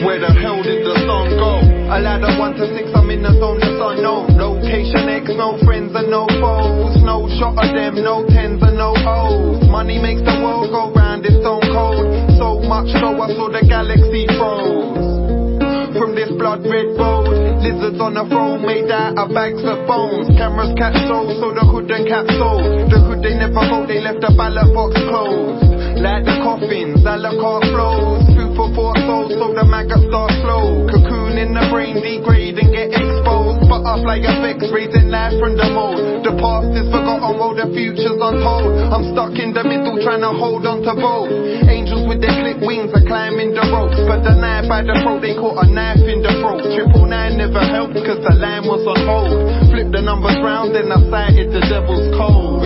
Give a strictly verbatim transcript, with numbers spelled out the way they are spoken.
Where the hell did the sun go? A ladder one to six, I'm in the zone that's unknown. Location X, no friends and no foes. No shot of them, no tens and no O's. Money makes the world go round, it's stone cold. So much so I saw the galaxy froze. From this blood red road, lizards on the throne made out of bags of bones. Cameras catch souls, so the hood and cap sold. The hood they never vote, they left the ballot box closed. Like the coffins, a la carte flows. Food for four souls, so the maggots start slow. Cocoon in the brain, degrade and get exposed. Butterfly effects, raising life from the mold. The past is forgotten while the future's untold. I'm stuck in the middle trying to hold on to both. Angels with their clip wings are climbing the ropes, but the knife by the throat, they caught a knife in the throat. Triple nine never helped cause the line was on hold. Flip the numbers round, then I sighted the devil's cold.